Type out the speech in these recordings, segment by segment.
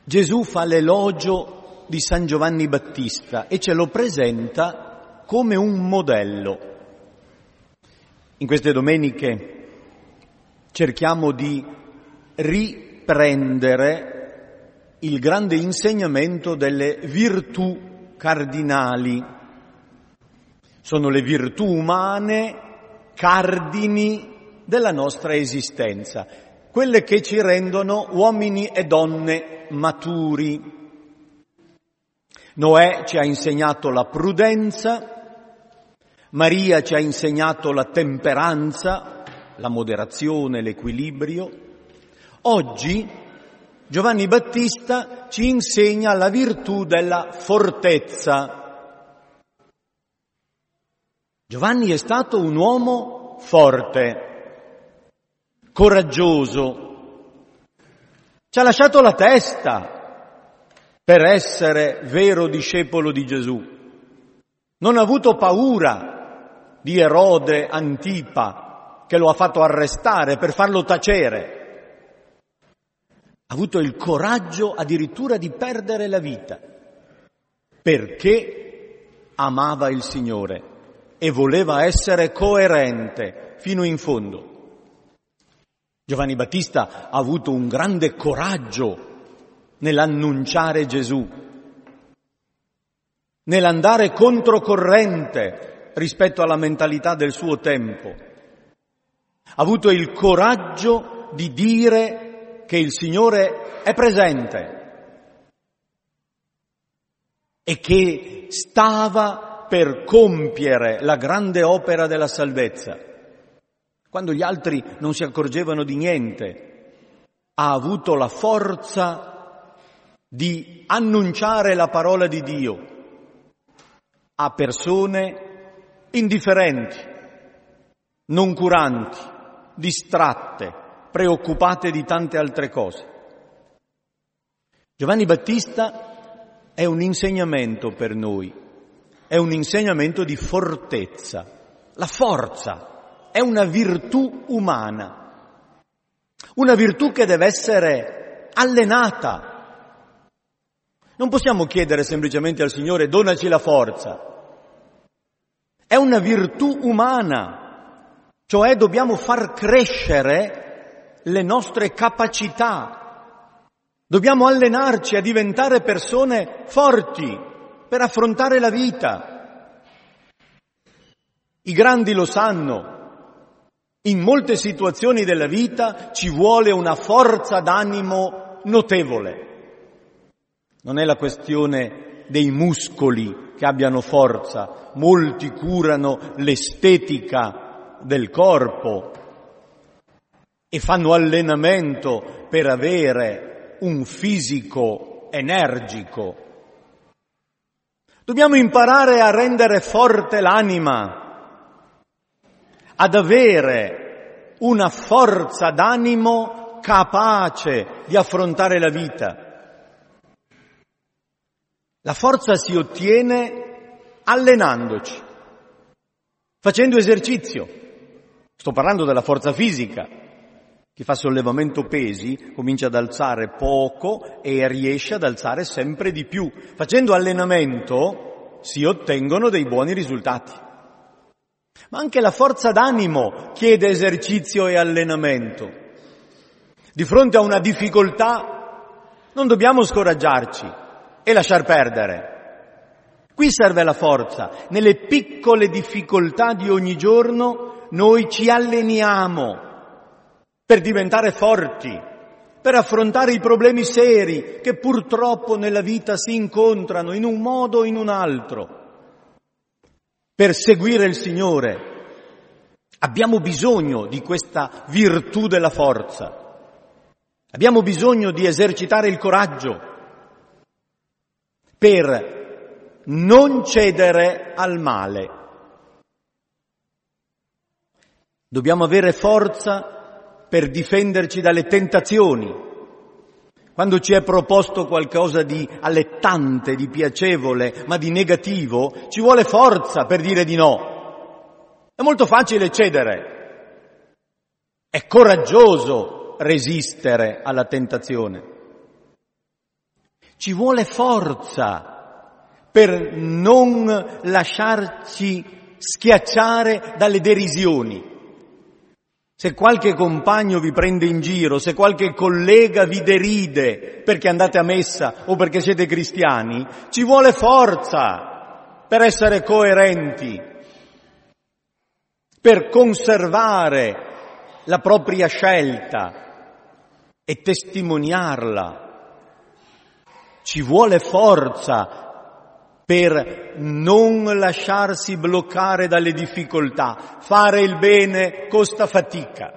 Gesù fa l'elogio di San Giovanni Battista e ce lo presenta come un modello. In queste domeniche cerchiamo di riprendere il grande insegnamento delle virtù cardinali. Sono le virtù umane cardini della nostra esistenza, quelle che ci rendono uomini e donne maturi. Noè ci ha insegnato la prudenza, Maria ci ha insegnato la temperanza, la moderazione, l'equilibrio. Oggi Giovanni Battista ci insegna la virtù della fortezza. Giovanni è stato un uomo forte, coraggioso, ci ha lasciato la testa per essere vero discepolo di Gesù. Non ha avuto paura di Erode Antipa, che lo ha fatto arrestare per farlo tacere. Ha avuto il coraggio addirittura di perdere la vita, perché amava il Signore e voleva essere coerente fino in fondo. Giovanni Battista ha avuto un grande coraggio nell'annunciare Gesù, nell'andare controcorrente rispetto alla mentalità del suo tempo. Ha avuto il coraggio di dire che il Signore è presente e che stava per compiere la grande opera della salvezza. Quando gli altri non si accorgevano di niente, ha avuto la forza di annunciare la parola di Dio a persone indifferenti, noncuranti, distratte, preoccupate di tante altre cose. Giovanni Battista è un insegnamento per noi, è un insegnamento di fortezza. La forza è una virtù umana, una virtù che deve essere allenata. Non possiamo chiedere semplicemente al Signore donaci la forza. È una virtù umana, cioè dobbiamo far crescere le nostre capacità. Dobbiamo allenarci a diventare persone forti per affrontare la vita. I grandi lo sanno. In molte situazioni della vita ci vuole una forza d'animo notevole. Non è la questione dei muscoli che abbiano forza. Molti curano l'estetica del corpo e fanno allenamento per avere un fisico energico. Dobbiamo imparare a rendere forte l'anima, ad avere una forza d'animo capace di affrontare la vita. La forza si ottiene allenandoci, facendo esercizio. Sto parlando della forza fisica. Chi fa sollevamento pesi comincia ad alzare poco e riesce ad alzare sempre di più. Facendo allenamento si ottengono dei buoni risultati. Ma anche la forza d'animo chiede esercizio e allenamento. Di fronte a una difficoltà non dobbiamo scoraggiarci e lasciar perdere. Qui serve la forza. Nelle piccole difficoltà di ogni giorno noi ci alleniamo per diventare forti, per affrontare i problemi seri che purtroppo nella vita si incontrano in un modo o in un altro. Per seguire il Signore abbiamo bisogno di questa virtù della forza. Abbiamo bisogno di esercitare il coraggio per non cedere al male. Dobbiamo avere forza per difenderci dalle tentazioni. Quando ci è proposto qualcosa di allettante, di piacevole, ma di negativo, ci vuole forza per dire di no. È molto facile cedere. È coraggioso resistere alla tentazione. Ci vuole forza per non lasciarci schiacciare dalle derisioni. Se qualche compagno vi prende in giro, se qualche collega vi deride perché andate a messa o perché siete cristiani, ci vuole forza per essere coerenti, per conservare la propria scelta e testimoniarla. Ci vuole forza per non lasciarsi bloccare dalle difficoltà. Fare il bene costa fatica,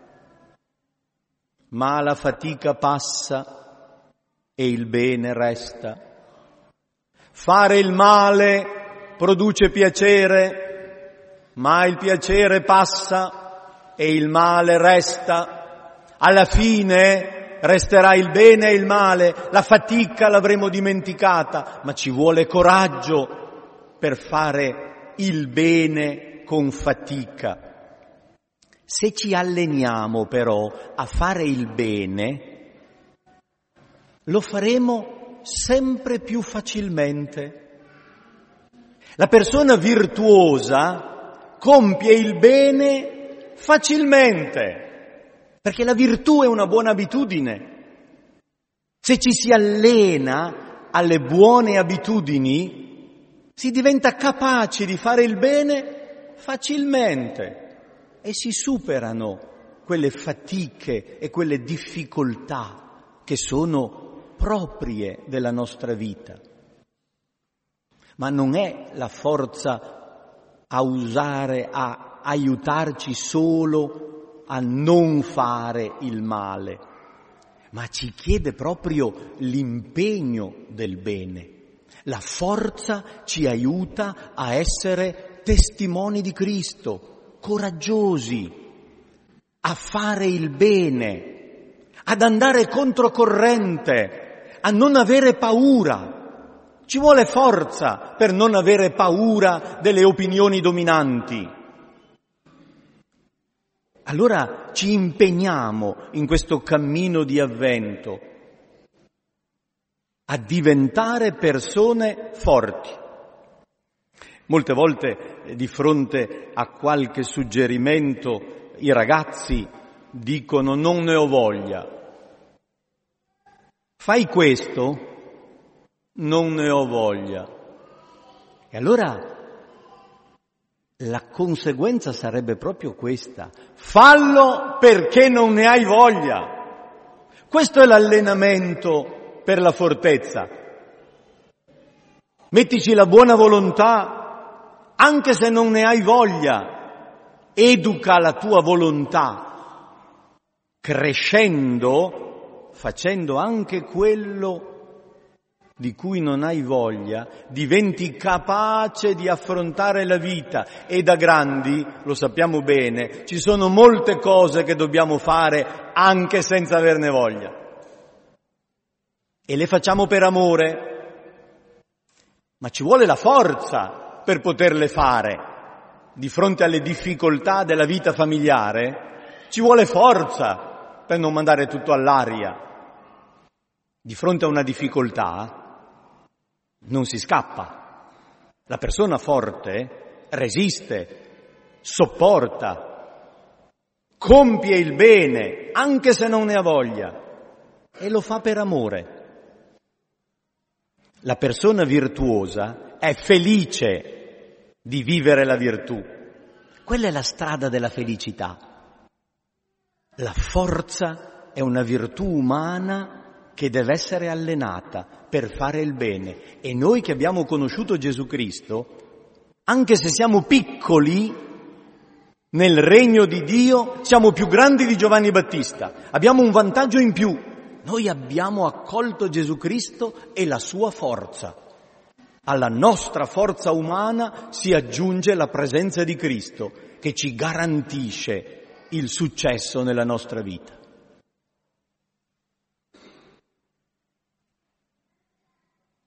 ma la fatica passa e il bene resta. Fare il male produce piacere, ma il piacere passa e il male resta. Alla fine resterà il bene e il male, la fatica l'avremo dimenticata, ma ci vuole coraggio per fare il bene con fatica. Se ci alleniamo però a fare il bene, lo faremo sempre più facilmente. La persona virtuosa compie il bene facilmente, perché la virtù è una buona abitudine. Se ci si allena alle buone abitudini, si diventa capaci di fare il bene facilmente e si superano quelle fatiche e quelle difficoltà che sono proprie della nostra vita. Ma non è la forza a usare, a aiutarci solo a non fare il male, ma ci chiede proprio l'impegno del bene. La forza ci aiuta a essere testimoni di Cristo, coraggiosi, a fare il bene, ad andare controcorrente, a non avere paura. Ci vuole forza per non avere paura delle opinioni dominanti. Allora ci impegniamo in questo cammino di avvento a diventare persone forti. Molte volte di fronte a qualche suggerimento i ragazzi dicono non ne ho voglia. Fai questo? Non ne ho voglia. E allora la conseguenza sarebbe proprio questa: fallo perché non ne hai voglia. Questo è l'allenamento per la fortezza. Mettici la buona volontà, anche se non ne hai voglia. Educa la tua volontà, crescendo, facendo anche quello di cui non hai voglia, diventi capace di affrontare la vita. E da grandi, lo sappiamo bene, ci sono molte cose che dobbiamo fare anche senza averne voglia. E le facciamo per amore, ma ci vuole la forza per poterle fare. Di fronte alle difficoltà della vita familiare, ci vuole forza per non mandare tutto all'aria. Di fronte a una difficoltà non si scappa. La persona forte resiste, sopporta, compie il bene anche se non ne ha voglia e lo fa per amore. La persona virtuosa è felice di vivere la virtù. Quella è la strada della felicità. La forza è una virtù umana che deve essere allenata per fare il bene. E noi che abbiamo conosciuto Gesù Cristo, anche se siamo piccoli nel regno di Dio, siamo più grandi di Giovanni Battista. Abbiamo un vantaggio in più. Noi abbiamo accolto Gesù Cristo e la sua forza. Alla nostra forza umana si aggiunge la presenza di Cristo che ci garantisce il successo nella nostra vita.